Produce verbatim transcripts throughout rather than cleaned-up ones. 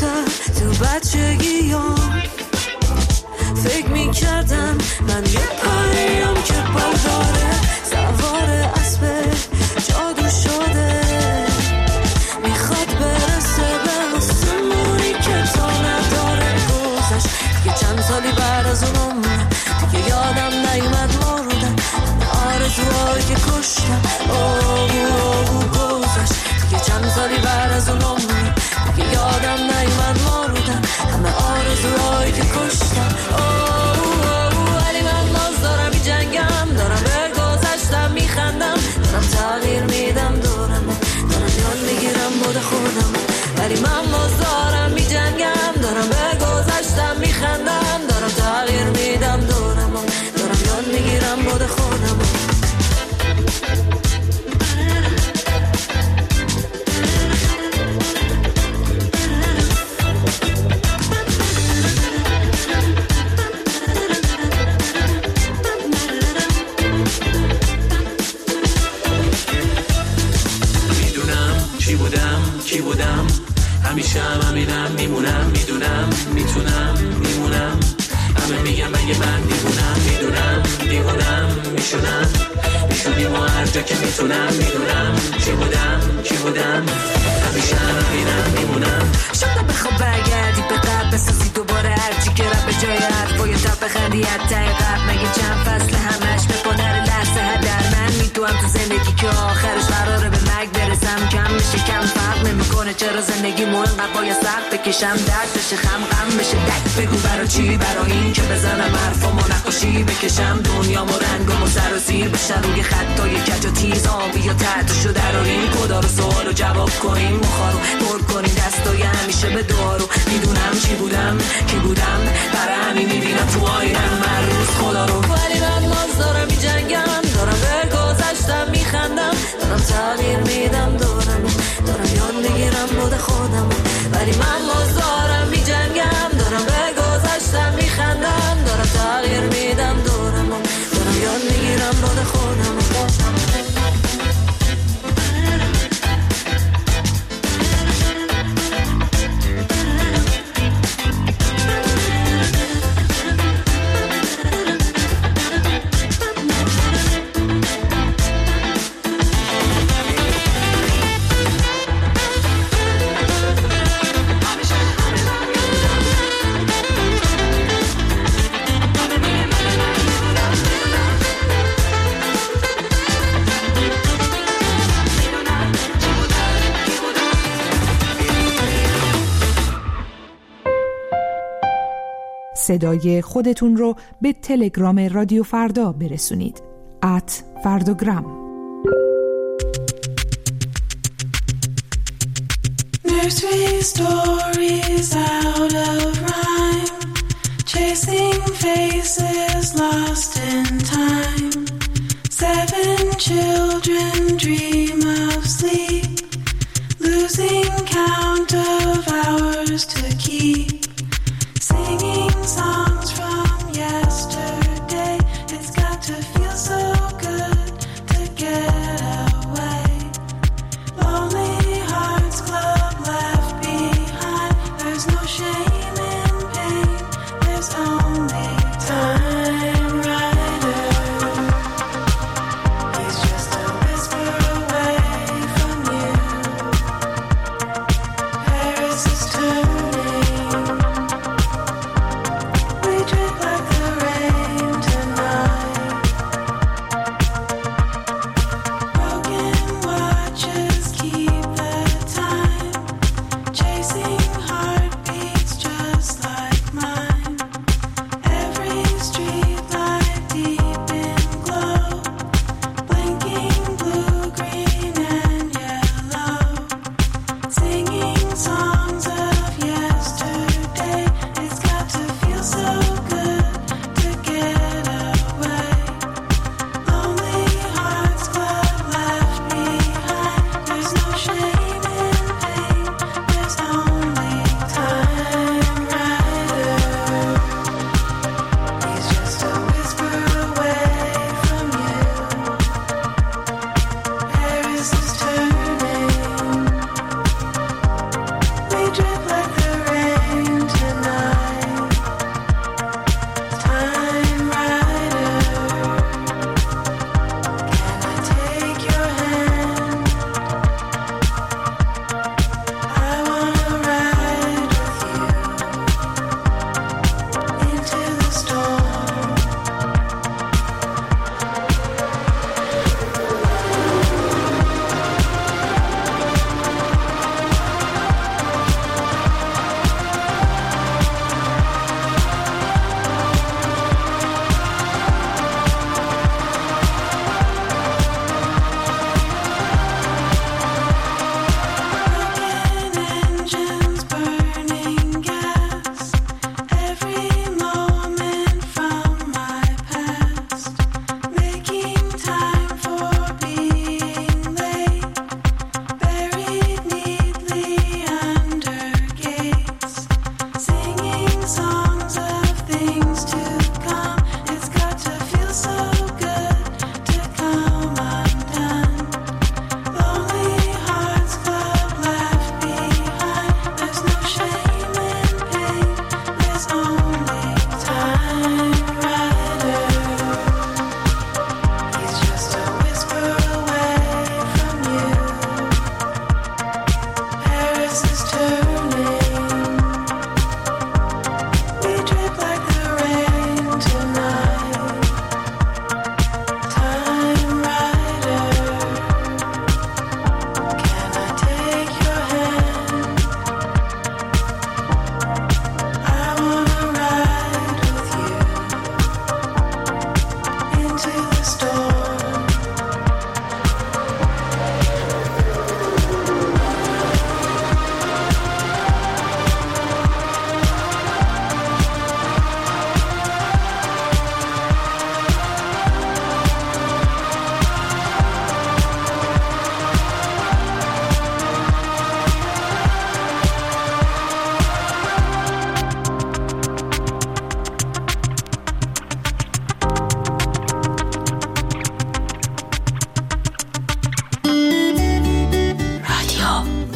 دورتر تو بچگیام فکر میکردم من یه پریم که برداره سوار اسب جادو شده میخواد برسه به آسمونی که تا نداره گذشت دیگه چند سالی بعد از اون عمرم دیگه یادم نیومد مردم آرزوهایی که کشتم آهو آهو گذشت دیگه چند سالی بعد از اون عمرم دیگه یادم نیومد مردم همه آرزوهایی که کشتم آهو آهو ولی من باز دارم می جنگم دارم به گذشتم میخندم دارم تغییر میدم دورم دارم یاد میگیرم بود خودم ولی من باز دارم می جنگم دارم به گذشتم میخندم دارم تغییر میدم دورم دارم یاد میگیرم بود خودم کی بودم همیشه هم همینم میمونم میدونم میتونم میمونم همه میگم اگه من دیوونم میدونم دیوونم میشونم میشونیم و هر جا که میتونم میدونم کی بودم کی بودم همیشه هم همینم میمونم شاید بخواب برگردی به قبل بسازی دوباره هرچی که رب به جای حرفای تب بخندی حتی قبل مگه چند فصل همش به پادر لحظه هدر من میدونم تو زندگی که آخرش قراره به مرگ برسم کم میشه کم فرق نمیکنه چرا زندگی مو انقدر باید سخت بکشم درد بشه خم غم بشه دک بگو برا چی برا این که بزنم حرفامو نقاشی بکشم دنیامو رنگامو سر و زیر بشن روی خطای کج و تیز آبی یا تحتشو دراریم کدا رو سوالو جواب کنیم مخارو پر کنیم دستای همیشه به دارو میدونم چی بودم کی بودم برای همین میبینم تو آینم من روز خدا رو ولی من باز دارم می جنگم دارم به گذشتم میخندم دارم تغییر میدم دارم دارم یاد میگیرم بود خودم ولی من باز دارم می جنگم دارم به گذشتم میخندم دارم تغییر میدم دارم دارم یاد میگیرم بود خودم صدای خودتون رو به تلگرام رادیو فردا برسونید. ات فردوگرام. Nursery stories out of rhyme, chasing faces lost in time. Seven children dream of sleep, losing count of hours to keep. Singing songs from yesterday, it's got to feel so good to get away. Lonely Hearts Club left behind, there's no shame in pain, there's only time. Rider, he's just a whisper away from you. Paris is turning.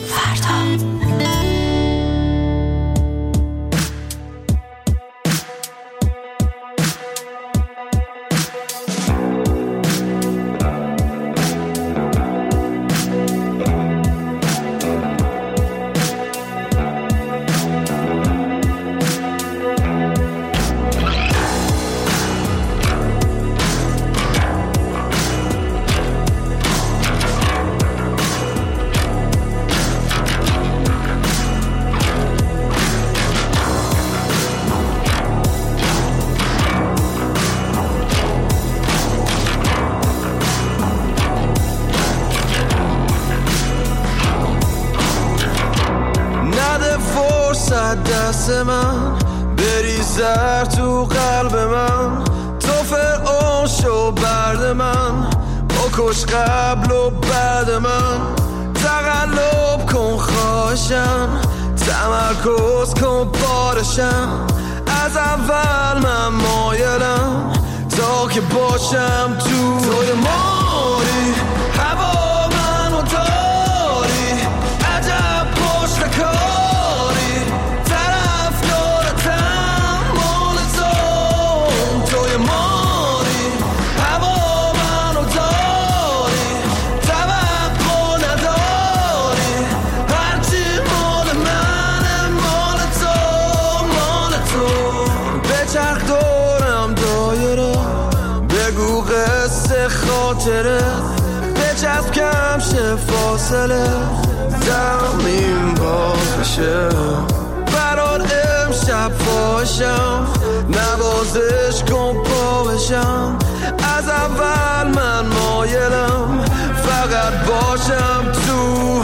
دست من بریزر تو قلب من، تو فرعون شو برد من، بکش قبل و بعد من، تقلب کن خواهشم، تمرکز کن بارشم، از اول من مایلم تا که باشم تو توی ماری، هوا منو داری، عجب پشت کاری، طرف دارتم مال تو توی ماری، هوا منو داری، توقع نداری، هرچی مال منه مال تو مال تو، بچرخ دورم دایره، بگو قصه خاطره، بچسب کم شه فاصله، زمین باز بشه برات امشب فاشم، نوازش کن پا بشم، از اول من مایلم فقط باشم تو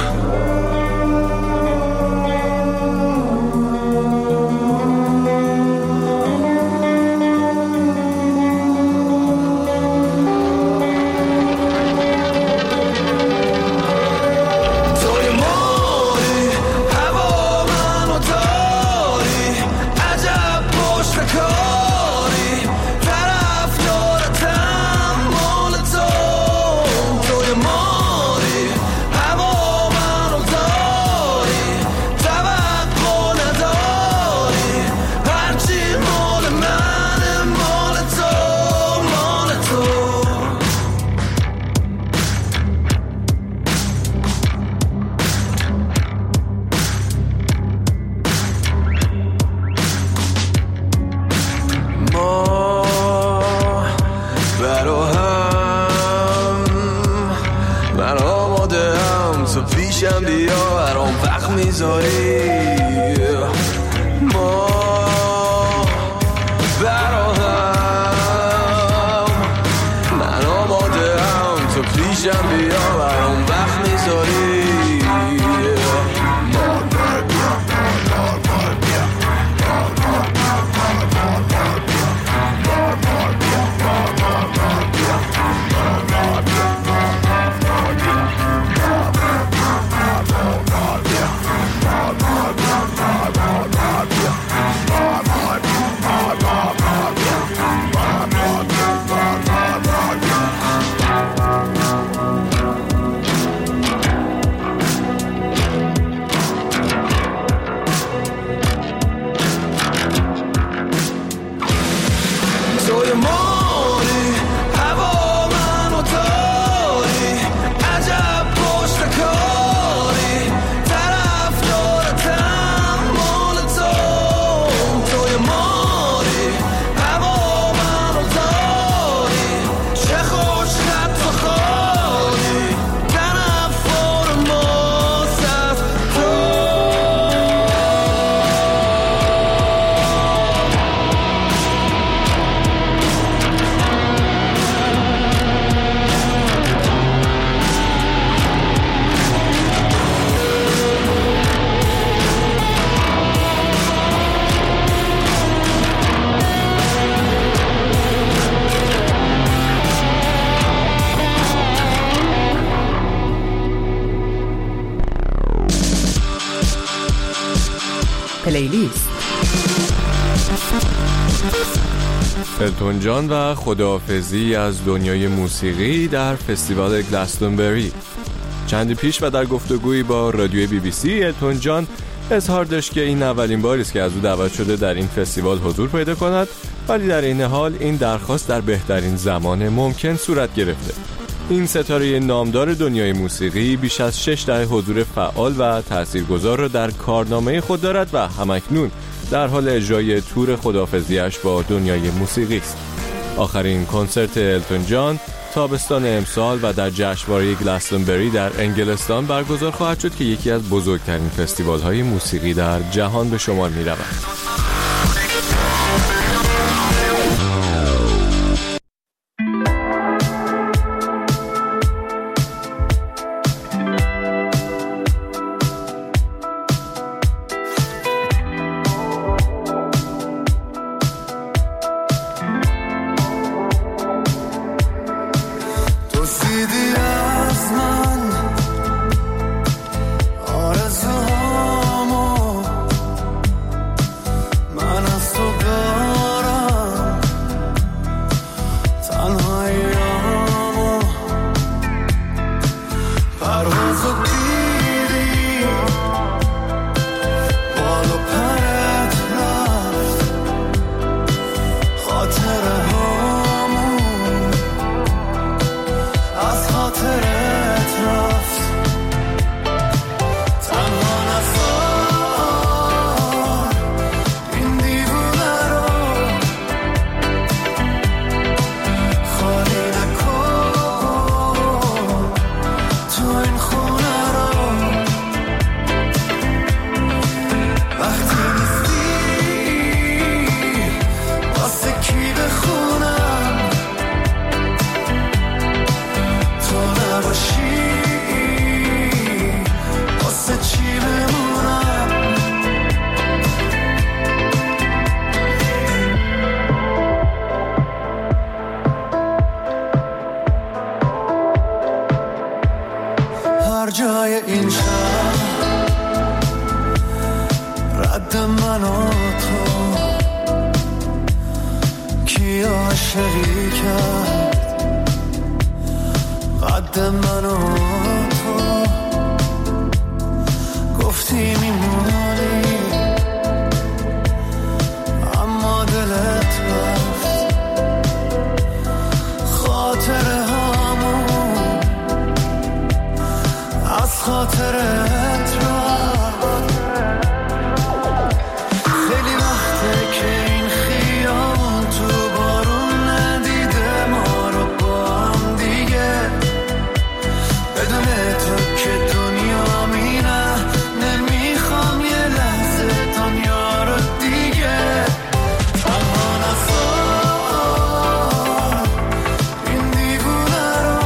ما براهم، من آماده هم تو پیشم بیا برام وقت میذاری. پلیلیست التون جان و خداحافظی از دنیای موسیقی در فستیوال گلستونبری. چندی پیش و در گفتگویی با رادیو بی بی سی التون جان اظهار داشت که این اولین باری است که از او دعوت شده در این فستیوال حضور پیدا کند، ولی در این حال این درخواست در بهترین زمان ممکن صورت گرفته. این ستاره نامدار دنیای موسیقی بیش از شش دهه حضور فعال و تاثیرگذار را در کارنامه خود دارد و همکنون در حال اجرای تور خداحافظی‌اش با دنیای موسیقی است. آخرین کنسرت التون جان تابستان امسال و در جشنواره گلاسtonbury در انگلستان برگزار خواهد شد که یکی از بزرگترین فستیوال‌های موسیقی در جهان به شمار می‌رود. جای این شهر رد من و تو کی عاشقی کرد قد من و تو گفتی میمونی اما دلت رفت خاطره از خاطرت رفت خیلی وقته که این خیابون تو بارون ندیده ما رو با هم دیگه بدون تو که دنیا میره نمیخوام یه لحظه دنیا رو دیگه تنها نسا این دیوونه رو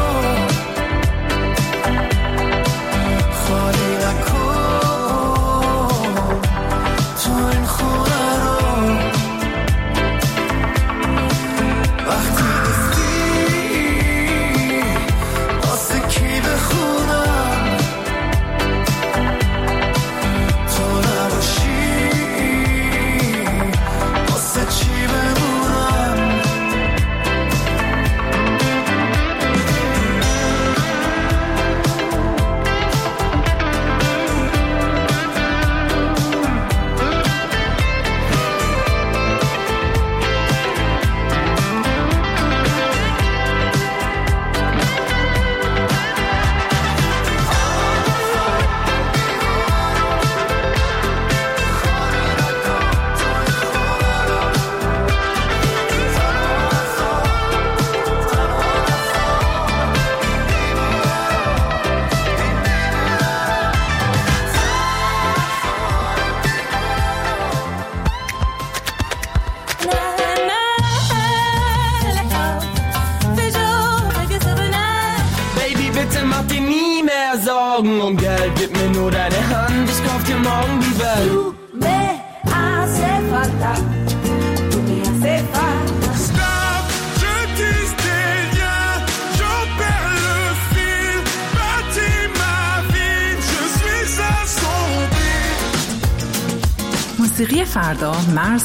Um Geld, gib mir nur deine Hand, ich kauf dir morgen die Welt. Tu me hace falta, tu me hace falta. Stop, je tisse des liens, j'en perds le fil. Bâtis ma vie, je suis assombri. موسیقی فردا مرز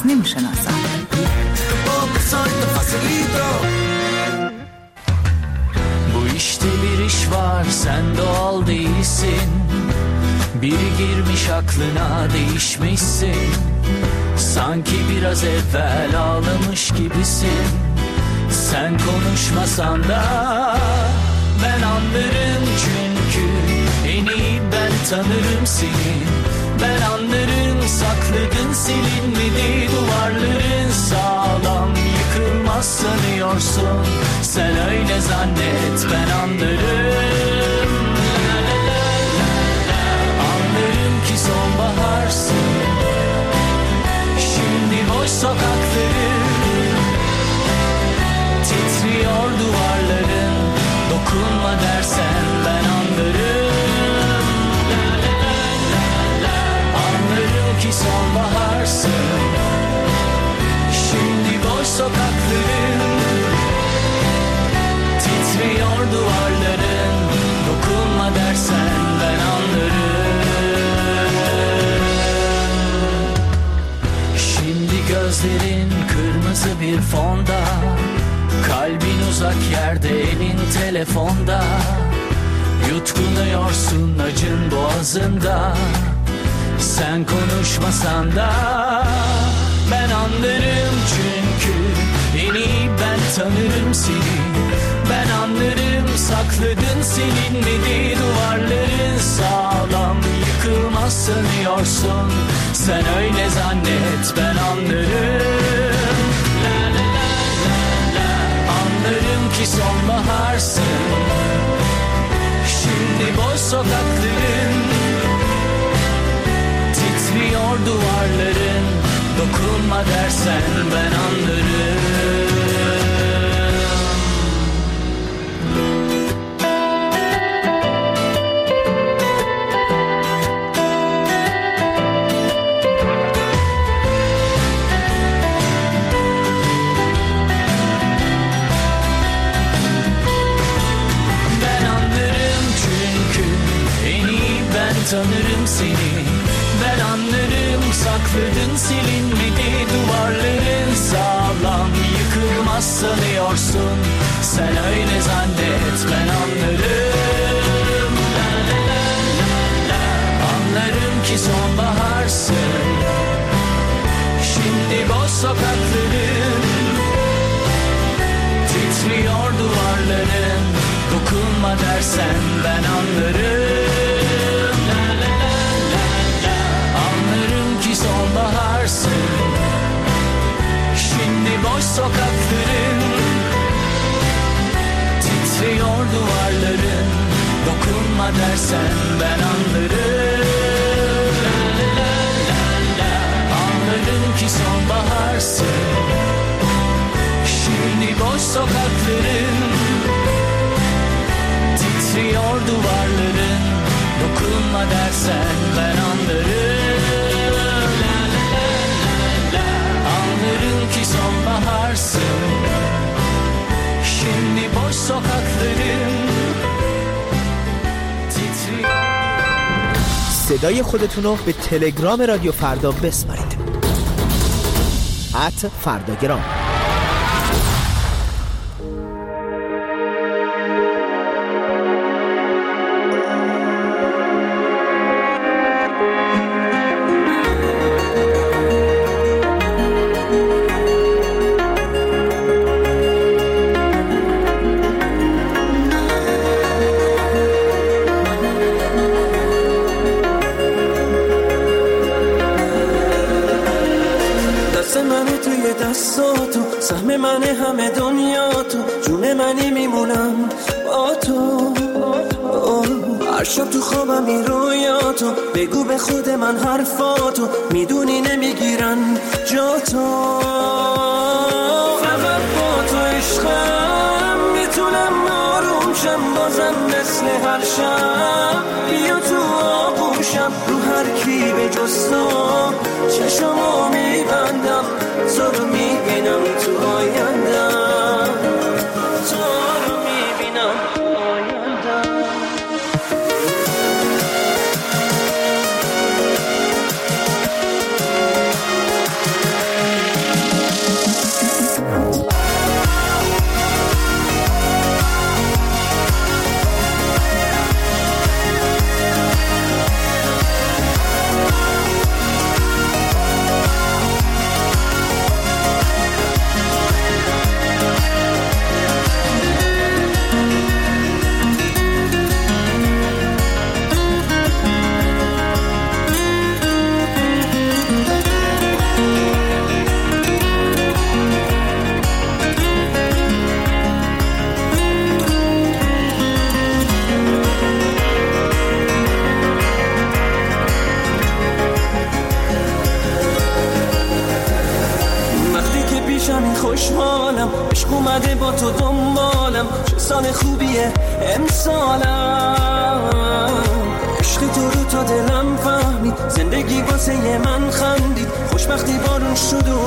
نمی‌شناسد. بوی İşte bir iş var, sen doğal değilsin. Biri girmiş aklına, değişmişsin. Sanki biraz evvel ağlamış gibisin. Sen konuşmasan da ben anlarım, çünkü en iyi ben tanırım seni. Ben anlarım, sakladın silinmedi duvarların, sağlam yıkılmaz sanıyorsun. Sen öyle zannet, ben anlarım. La la la la la. Anlarım ki sonbaharsın. Şimdi boş sokakları, titriyor duvarların. Dokunma dersen ben anlarım. La la la la la. Anlarım ki sonbaharsın. Şimdi boş sokakların, titriyor duvarların. Dokunma dersen ben anlarım. Şimdi gözlerin kırmızı bir fonda, kalbin uzak yerde, elin telefonda. Yutkunuyorsun acın boğazında. Sen konuşmasan da ben anlarım, çünkü en iyi ben tanırım seni. Ben anlarım, sakladın silinmedi duvarların, sağlam yıkılmaz sanıyorsun. Sen öyle zannet, ben anlarım. La la la la la. Anlarım ki sonbaharsın. Şimdi boş sokakların, titriyor duvarların. Dokunma dersen ben anlarım. Ben anlarım, çünkü en iyi ben tanırım seni. Ben anlarım, sakladın silinmedi duvarların, sağlam yıkılmaz sanıyorsun. Sen öyle zannet, ben anlarım. La la la la la. Anlarım ki sonbaharsın. Şimdi boş sokakların, titriyor duvarların. Dokunma dersen ben anlarım. La la la la la. Anlarım ki sonbaharsın. Şimdi boş sokakların, titriyor duvarların. Dokunma dersen ben anlarım. La la la la la. Anlarım ki sonbaharsın. Şimdi boş sokakların, titriyor duvarların. Dokunma dersen ben anlarım. La la la la la. Anlarım ki sonbaharsın. Şimdi boş sokakların, titriyor. صدای خودتون رو به تلگرام رادیو فردا بسپارید. ات فرداگرام. سهم من همه دنیا تو، جون منی میمونم با تو. هر شب تو خوابم این رویاتو، بگو به خود من حرفاتو، میدونی نمیگیرن جا تو. فقط با تو عشقم میتونم آروم شم، بازم مثل هر شب بیا تو آغوشم. رو هر کی به جز تو چشمو میبندم، تو رو میبینم تو آیندم، تو رو میبینم آیندم. خوشحالم، عشق اومده با تو دنبالم، چه سال خوبیه امسالم. عشق تو رو تا دلم فهمید، زندگی واسه من خندید، خوشبختی بارون شد و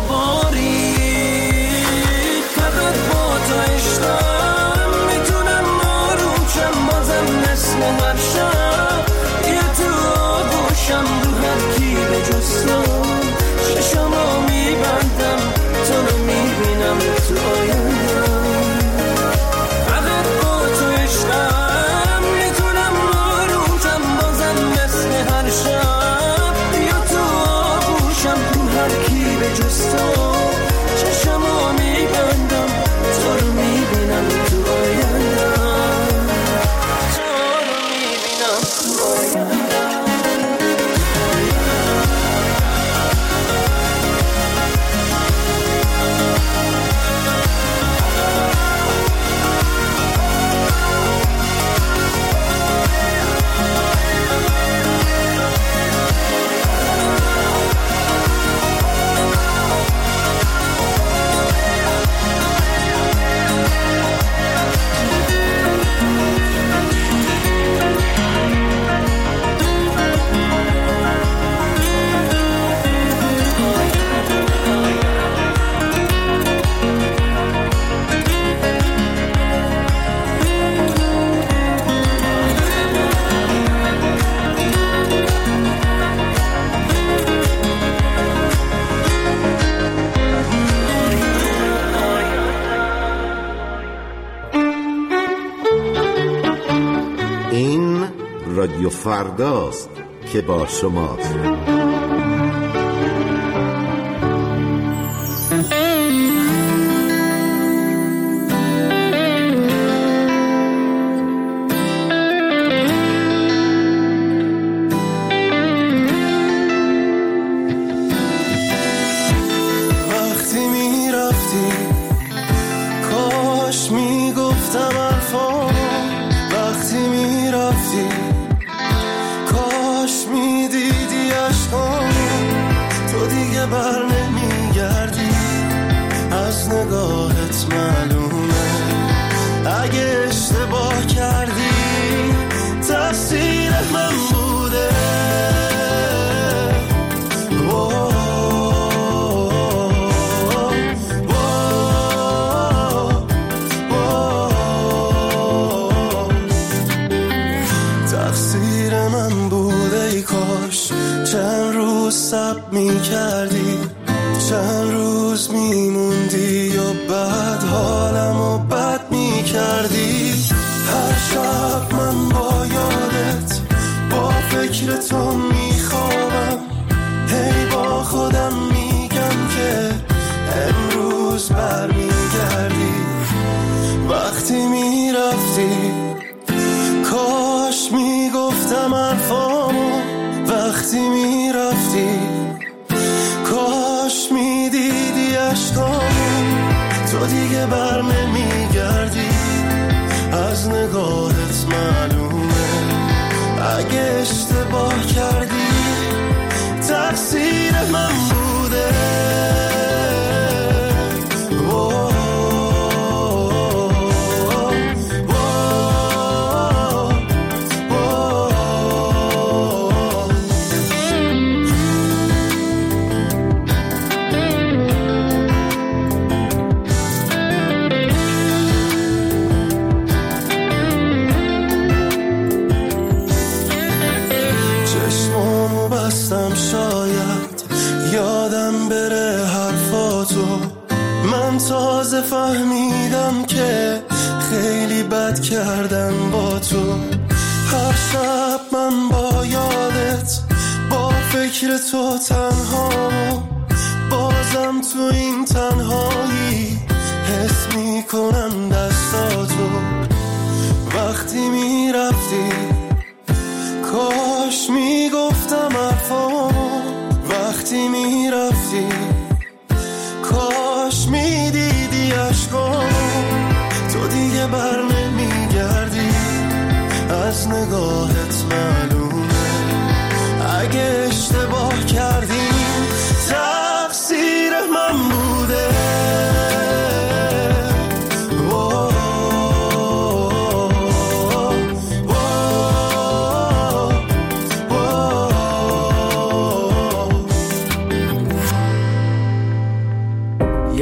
بارید. فقط با تو عشقم میتونم آرومشم، بازم مثل هر شب یه تو آغوشم، رو هر کی به جز تو چشمو میبندم، تو رو میبینم تو آیندم. فقط با تو عشقم میتونم آرومشم، بازم مثل هر شب یا تو آغوشم، رو هر کی به جز تو چشمو میبندم، تو رو میبینم تو آیندم، تو رو میبینم تو آیندم. این رادیو فرداست که با شماست. وقتی میرفتی کاش میگفتم حرفامو، وقتی میرفتی کاش میدیدی عشقامو، تو دیگه بر نمیگردی، از نگاهت معلومه اگه اشتباه کردی تقصیر من بوده. تقصیر من بوده، ای کاش چند روز صبر می کردی، چند روز می موندی و بعد حالم و بد می کردی. هر شب من با یادت با فکر تو می خوابم، هی با خودم میگم که امروز بر می گردی. وقتی می رفتی کاش میگفتم حرفامو، وقتی میرفتی کاش میدیدی عشقامو، تو دیگه بر نمیگردی، از نگاهت معلومه اگه اشتباه کردی تقصیر من بوده. چشمامو بستم شاید یادم بره حرفاتو، من تازه فهمیدم که خیلی بد کردم با تو. هر شب من با یادت با فکر تو تنهامو، بازم تو این تنهایی حس میکنم دستاتو. وقتی میرفتی کاش میگفتم حرفامو، وقتی میرفتی کاش میدیدی عشقامو، تو دیگه بر نمیگردی، از نگاهت معلومه اگه اشتباه کردی تقصیر من بوده.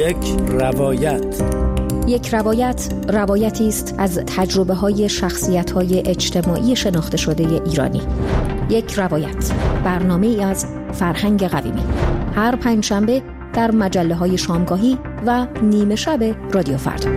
یک روایت. یک روایت روایتی است از تجربه های شخصیت های اجتماعی شناخته شده ایرانی. یک روایت، برنامه ای از فرهنگ قویمی، هر پنجشنبه در مجله های شامگاهی و نیمه شب رادیو فردا.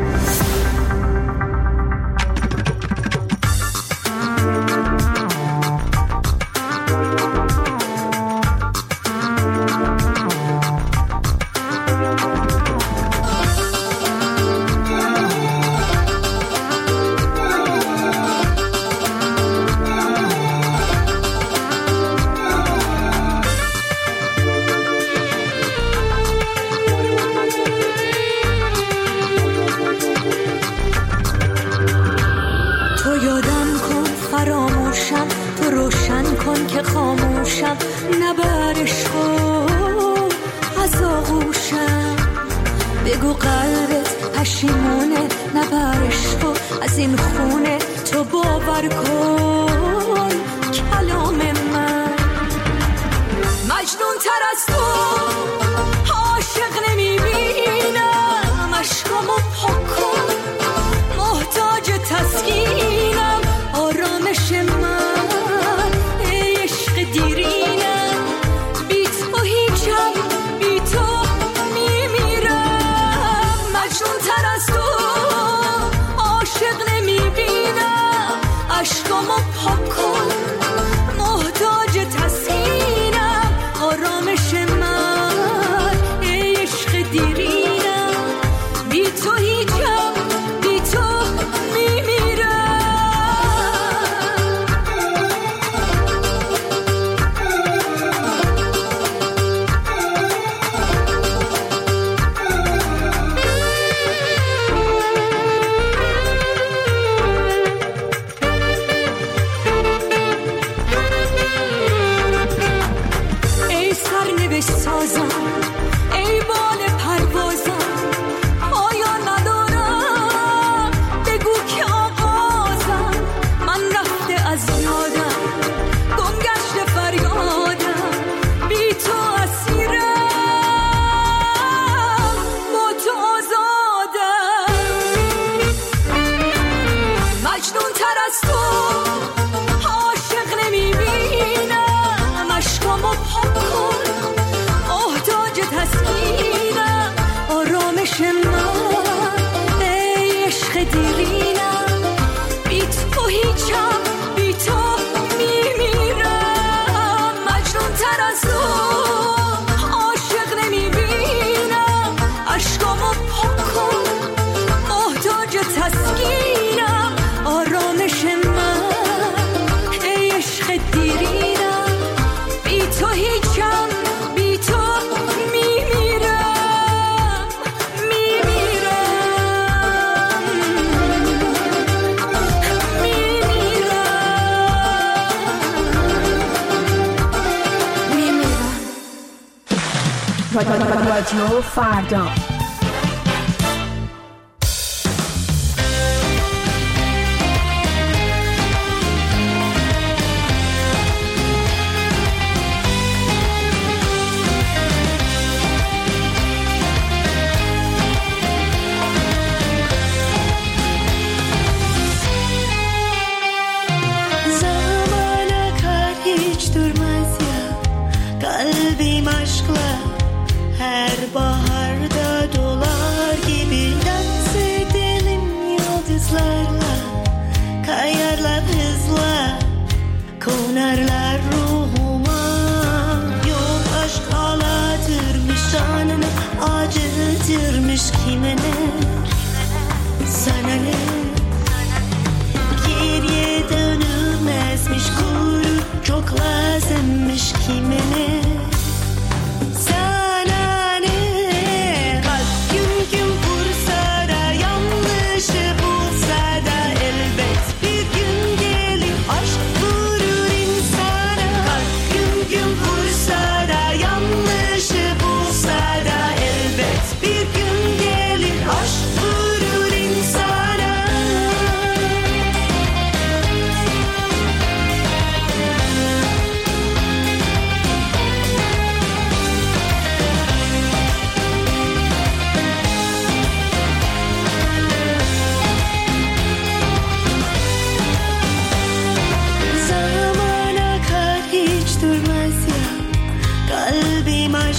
بگو قلبت پشیمونه نبرش تو از این خونه تو باور کن کلام من مجنون تر از تو عاشق نمیبینم عشقامو پاک کن محتاج تسکینم آرامش من ای عشق دیرینم بی تو هیچم بی تو عشقامو پاک کن محتاج تسکینم آرامش من ای عشق دیرینم بی تو هیچم بی تو میمیرم ای بال پروازم آیا ندارم بگو که آغازم من رفته از یادم گم گشته فریادم بی تو اسیرم با تو آزادم مجنون تر از تو عاشق نمیبینم عشقامو پاک کن تسکینم آرامش من ای عشق دیرینم بی تو هیچم بی تو میمیرم مجنون تر از تو عاشق نمیبینم عشقامو پاک کن محتاج تسکینم آرامش من ای عشق دیرینم بی تو هیچم بی تو رادیو فردا. Her baharda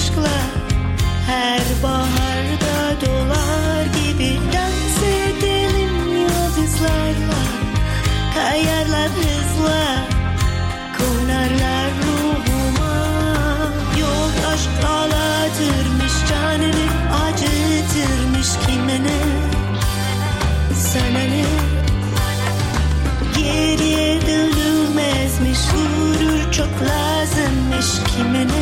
aşkla her baharda dolar gibi dans edelim yıldızlarla, kayarlar hızla, konarlar ruhuma. Yok aşk ağlatırmış, canını acıtırmış, kime ne, sana ne? Geriye dönülmezmiş, gurur çok lazımmış, kime ne,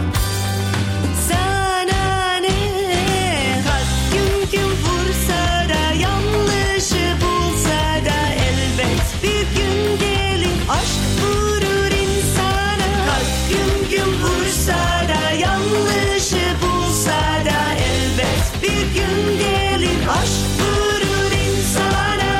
sana ne? Kalp gün gün vursa da, yanlışı bulsa da, elbet bir gün gelin aşk vurur insana. Kalp gün gün vursa da, yanlışı bulsa da, elbet bir gün gelin aşk vurur insana.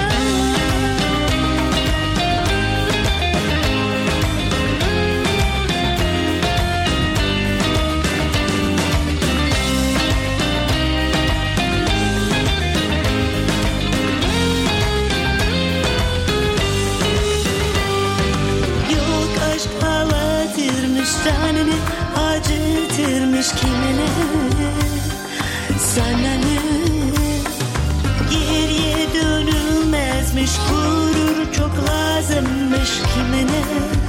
Canını acıtırmış, kime ne, sana ne? Geriye dönülmezmiş, gurur çok lazımmış, kime ne,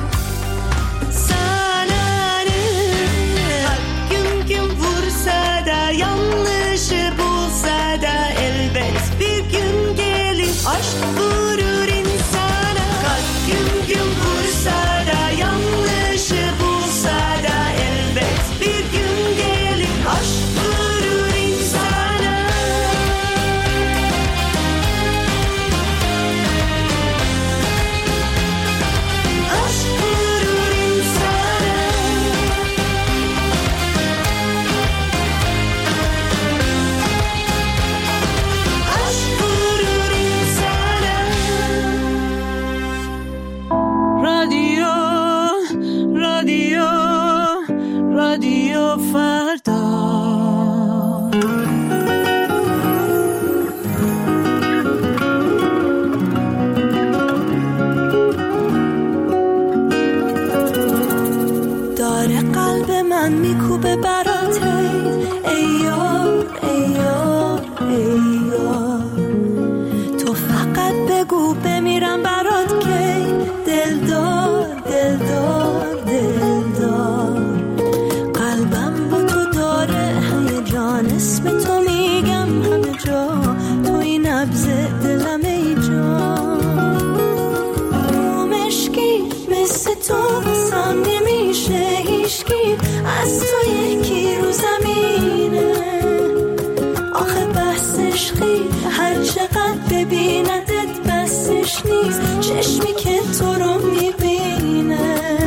sana ne? Hak gün gün vursa da, yanlışı bulsa da, elbet bir gün gelin aşk vurur insana. Kalp gün gün vursa da, yanlışı bulsa da, elbet bir gün gelin aşk vurur insana. Aşk vurur insana. Aşk vurur insana. رادیو رادیو رادیو فردا. داره قلب من میکوبه براته، ای یار ای یار ای یار. تو فقط بگو بمیرم برات که دلدار دلدار دلدار. قلبم با تو داره هیجان، اسم تو میگم همه جا، تو این نبض دلم ای جان. مشکی مثل تو واسم نمیشه هیچکی، از تو یکی رو زمینه. آخه بحث عشقی هر چقدر ببیندت بسش نیست، چشمی که تو رو میبینه.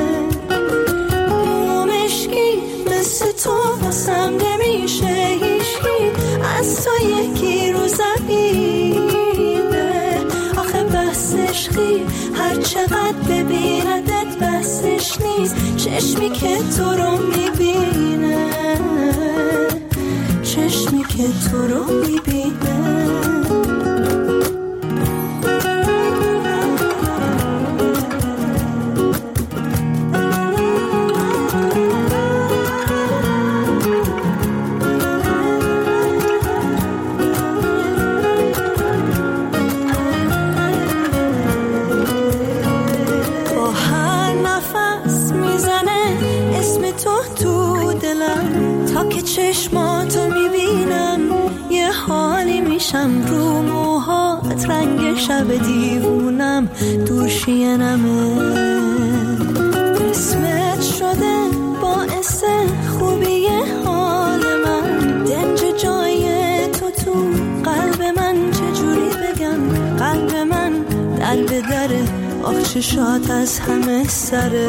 مشکی مثل تو واسم نمیشه هیچکی، از تو یکی رو زمینه. آخه بحث عشقی هر چقدر ببیندت بسش نیست، چشمی که تو رو میبینه، چشمی که تو رو میبینه. چشماتو میبینم یه حالی میشم، رو موهات رنگ شب دیوونم، دوشینمه. اسمت شده باعث خوبی حال من، دنج جای تو تو قلب من، چجوری بگم قلب من در به دره، آخ چشات از همه سره.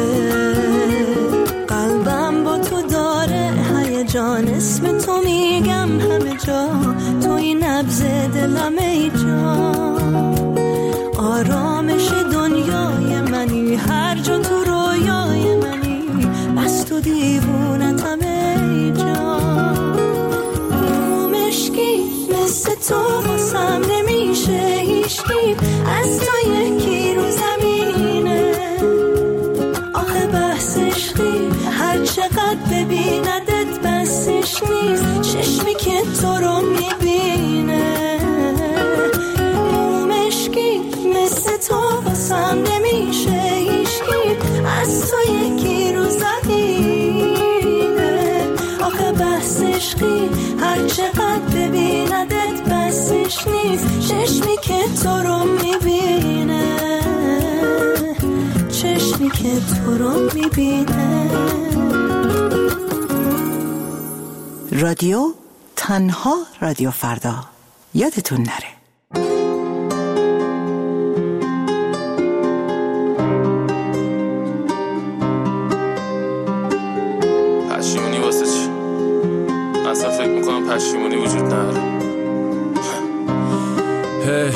قلبم با تو داره هیجان، اسم تو میگم همه جا، تو این نبض دلم ای جان. آرامش دنیای منی، هر جا تو رویای منی، بس تو دیوونتم ای جان. مشکی مثل تو واسم نمیشه هیچکی، از تو یکی رو زمینه. آخه بحث عشقی هر چقدر چقدر ببیندت بسش نیست، چشمی که تو رو میبینه مومشکی مثل تو باسم نمیشه هیچکی از تو یکی رو زمینه. آخه بحث عشقی هر چقدر ببیندت بسش نیست، چشمی که تو رو میبینه چشمی که تو رو میبینه. رادیو تنها رادیو فردا، یادتون نره. پشیمونی واسه چی؟ اصلا فکر میکنم پشیمونی وجود نداره. هی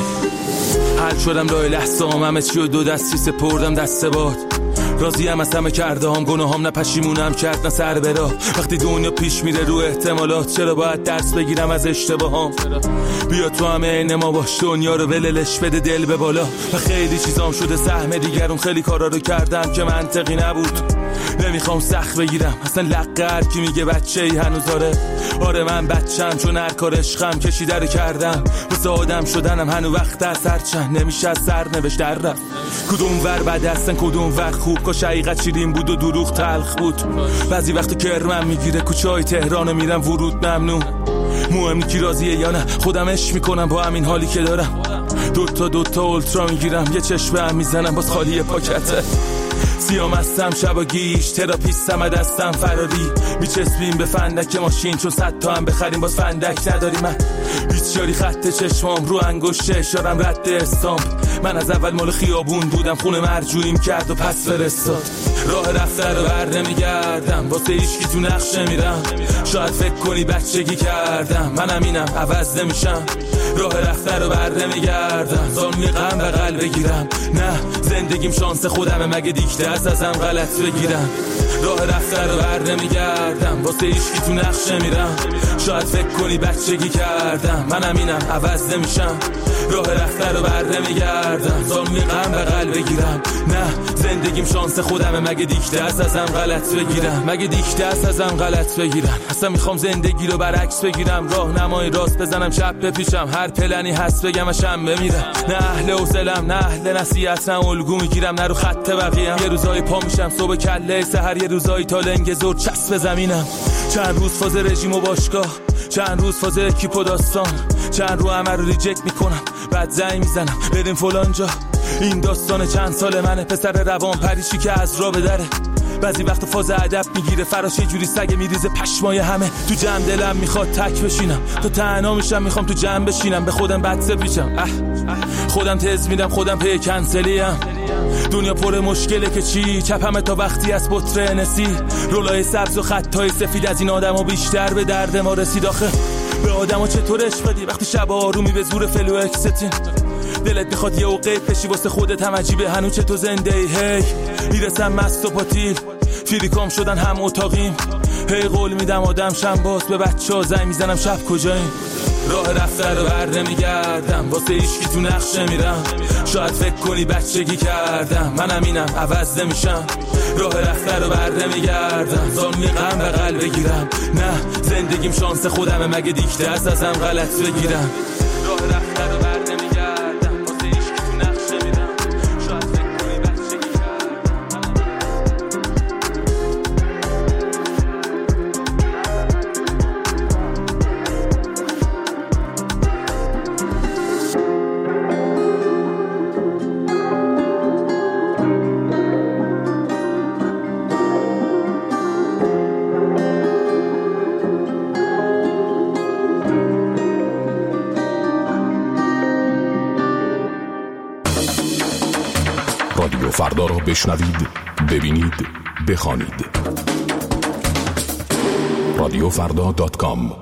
حل شدم راه لحظه هم همه چی و دو دستی سپردم دست باد. راضیم از همه کرده هم گناه هم نه پشیمونم کرد نه سر برا. وقتی دنیا پیش میره رو احتمالات چرا باید درس بگیرم از اشتباهام؟ بیا تو همه این ما باش دنیا رو وللش بده دل به بالا. و خیلی چیزام شده سهم دیگرون، خیلی کارا رو کردم که منطقی نبود. نمیخوام سخت بگیرم اصلا لقه هر کی میگه بچه ای هنوز آره آره من بچم، چون هر کار عشقم کشیده رو کردم. واسه آدم شدنم هنو وقت از هر چند نمیشه از سر نوشت در رفت. کدوم ور بد هستن کدوم ور خوب، کاش حقیقت شیرین بود و دروغ تلخ بود. بعضی وقت کرمم میگیره کوچه های تهران میرم ورود ممنون. مهم کی راضیه یا نه خودم عشق میکنم با همین حالی که دارم. دوتا دوتا اولترا میگیرم یه چشم هم میزنم باز خالی پاکته. سیام هستم شبا گیش تراپیستم دستم فراری. میچسبیم به فندک ماشین چون صد تا هم بخریم باز فندک نداری. من بیچاری خط چشمام رو انگشت اشارم رد استامپ. من از اول مال خیابون بودم خونه مرجوعیم کرد و پس فرستاد. راه رفته رو بر نمیگردم واسه هیچکی تو نقش نمیرم. شاید فکر کنی بچگی کردم منم اینم عوض نمیشم. راه رفته رو بر نمیگردم زانوی غم بغل بگیرم. نه زندگیم شانس خودمه مگه دیکته از ازم غلط بگیرم. راه رفته رو بر نمیگردم واسه هیچکی تو نقش نمیرم. شاید فکر کنی بچگی کردم منم اینم عوض نمیشم. راه رفته رو بر نمیگردم زانوی غم بغل بگیرم. نه زندگیم شانس خودمه مگه دیکته از ازم غلط بگیرم. مگه دیکته از ازم غلط بگیرم. اصلا میخوام زندگی رو برعکس بگیرم. راه نمای راست بزنم چپ بپیشم. هر پلنی هست بگم اشم بمیرم. نه اهل حوصله‌ام نه اهل نصیحتم. الگو میگیرم نه رو خط بقیه‌ام. یه روزای پا میشم صبح کله سحر، یه روزای تا لنگ زور چسب زمینم. چند روز فاز رژیم و باشگاه، چند روز فاز اکیپ و داستان، چند رو همه رو ریجکت میکنم بعد زنگ میزنم بریم فلان جا. این داستان چند سال منه پسر روان پریشی که از راه بدره. بعضی وقت فاز ادب میگیره فراش یه جوری سگ میریزه پشمای همه. تو جمع دلم میخواد تک بشینم تا تنها میشم میخوام تو جمع بشینم. به خودم بد سپیچم اه خودم تز میدم خودم پی کنسلیم. دنیا پر مشکله که چی چپمه تا وقتی از بطر نسی. رولای سبز و خطای سفید از این آدمو بیشتر به درد ما رسید. آخه به آدمو چطور عشق بدی وقتی شب آرومی به زور فلو اکستین. دلت میخواد یه اوقه پشی واسه خودت هم عجیبه هنو چه تو زنده ای. هی میرسم مست و پاتیل فیریکام شدن هم اتاقیم. هی قول میدم آدم شم باز به بچه ها زنگ میزنم شب کجاییم. راه رفته رو بر نمیگردم واسه هیچکی تو نقش نمیرم. شاید فکر کنی بچگی کردم منم اینم عوض نمیشم. راه رفته رو بر نمیگردم زانوی غم بغل بگیرم. نه زندگیم شانس خودمه مگه دیکته از ازم غلط بگیرم. راه رفته رو بر نمیگردم واسه هیچکی تو نقش نمیرم. شاید فکر کنی بچگی رادیو فردا را بشنوید، ببینید، بخوانید. رادیو فردا دات کام.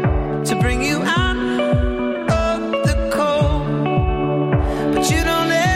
Bring you out of the cold, but you don't ever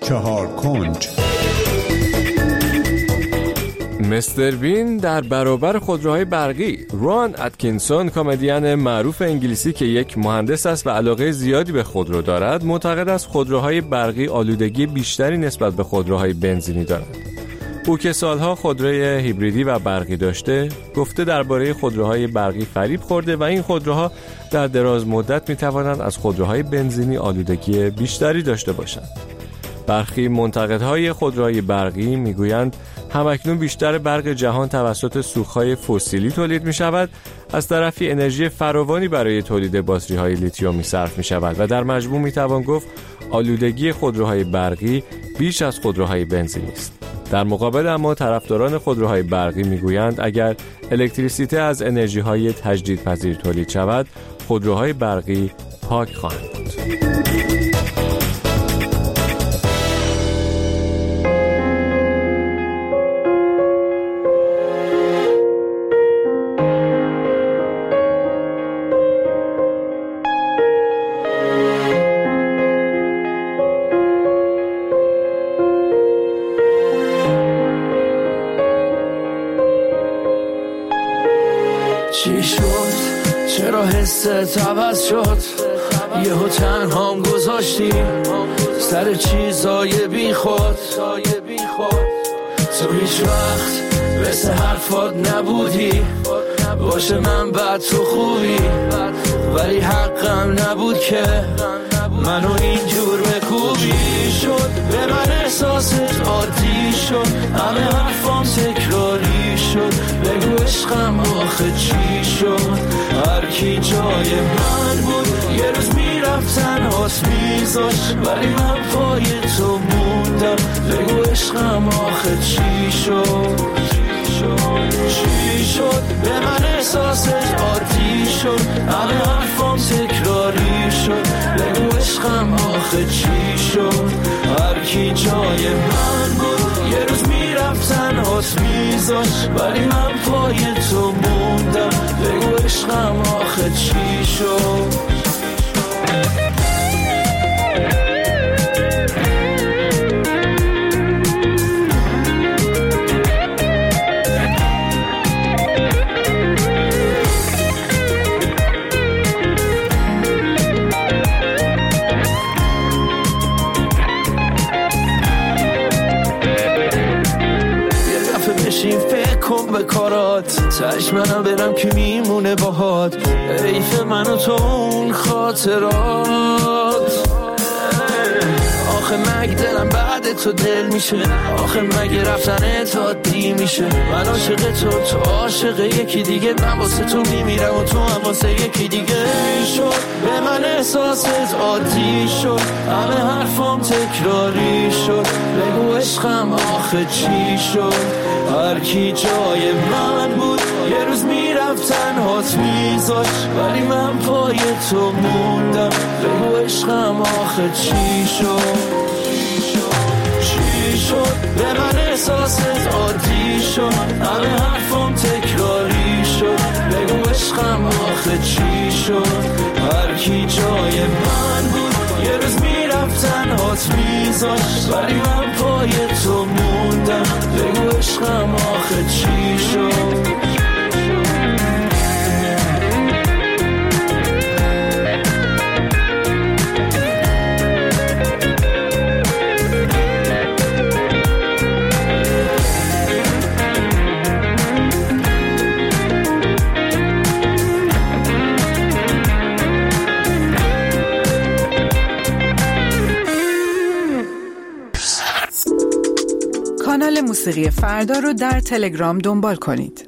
چهار کنج. مستر بین در برابر خودروهای برقی. روان اتکینسون، کمدین معروف انگلیسی که یک مهندس است و علاقه زیادی به خودرو دارد، معتقد است خودروهای برقی آلودگی بیشتری نسبت به خودروهای بنزینی دارند. او که سالها خودروی هیبریدی و برقی داشته، گفته درباره خودروهای برقی فریب خورده و این خودروها در دراز مدت می‌توانند از خودروهای بنزینی آلودگی بیشتری داشته باشند. برخی منتقدهای خودروهای برقی میگویند همکنون بیشتر برق جهان توسط سوختهای فسیلی تولید می شود، از طرفی انرژی فراوانی برای تولید باتری های لیتیومی صرف می شود و در مجموع می توان گفت آلودگی خودروهای برقی بیش از خودروهای بنزینی است. در مقابل اما طرفداران خودروهای برقی می گویند اگر الکتریسیته از انرژی های تجدیدپذیر تولید شود، خودروهای برقی پاک خواهند بود. چی شد؟ چرا حست عوض شد؟ یهو تنهام گذاشتی سر چیزای بی خود. تو هیچ وقت مثل حرفات نبودی، باشه من بد تو خوبی، ولی حقم نبود که منو اینجور بکوبی. شد به من احساست عادی شد، همه حرفام تکراری شد، بگو عشقم آخه چی شد؟ هر کی جای من بود یه روز میرفت تنهاست میذاش، ولی من پای تو موندم، بگو عشقم آخه چی شد؟ چی شد؟ به من احساست عادی شد، همه حرفام تکراری شد، بگو عشقم آخه چی شد؟ هر کی جای من بود یه روز میرفت تنهاست میذاش، ولی من پای تو موندم، بگو عشقم آخه چی شد؟ به کارات تش منم برم که میمونه باهات، حیف من و تو اون خاطرات. آخه مگه دلم بعد تو دل میشه، آخه مگه رفتن تو عادی میشه؟ من عاشق تو، تو عاشق یکی دیگه، من واسه تو میمیرم و تو هم واسه یکی دیگه. شد به من احساست عادی شد، همه حرفام تکراری شد، بگو عشقم آخه چی شد؟ هر کی جای من بود یه روز میرفت تنهاست میذاش، ولی من پای تو موندم، بگو عشقم آخه چی شد؟ چی شد؟ به من احساست عادی شد، همه حرفام تکراری شد، بگو عشقم آخه چی شد؟ هر کی جای من بود یه روز میرفت تنهاست میذاش، ولی من پای تو موندم، بگو عشقم آخه چی شد؟ کانال موسیقی فردا رو در تلگرام دنبال کنید.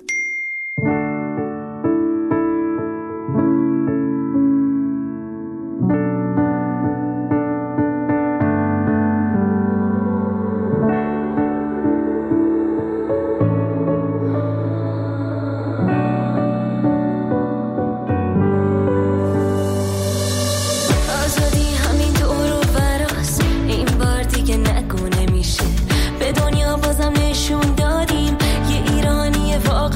دنیا بازم نشون دادیم یه ایرانی واقعی.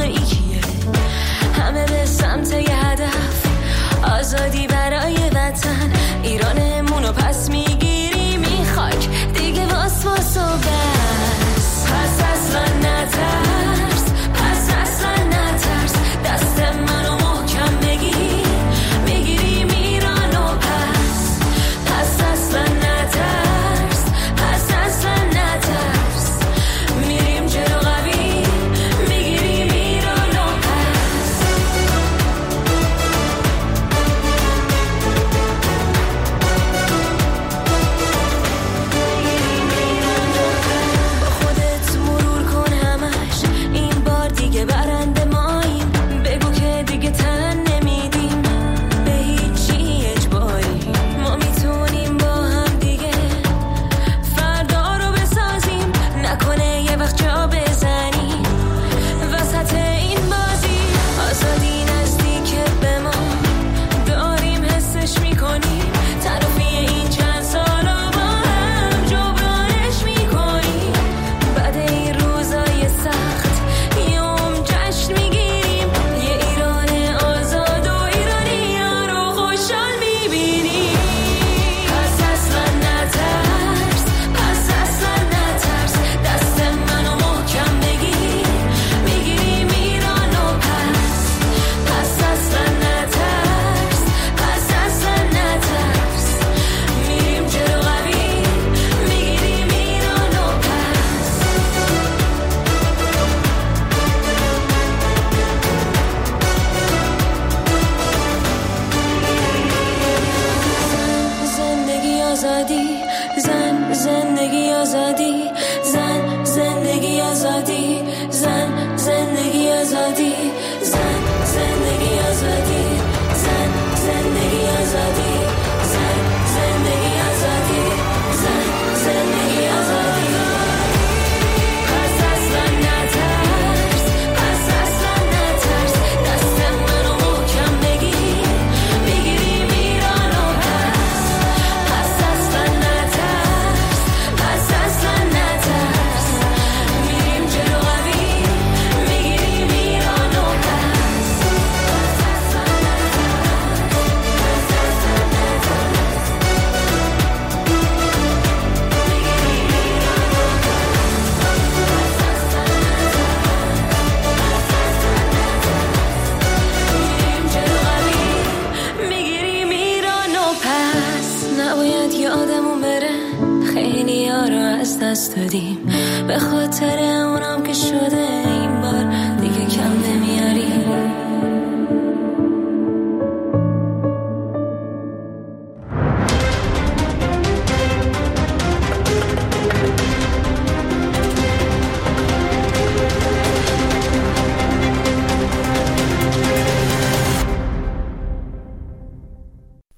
بره خیلی ها رو از دست دادیم به خاطر اونم که شده این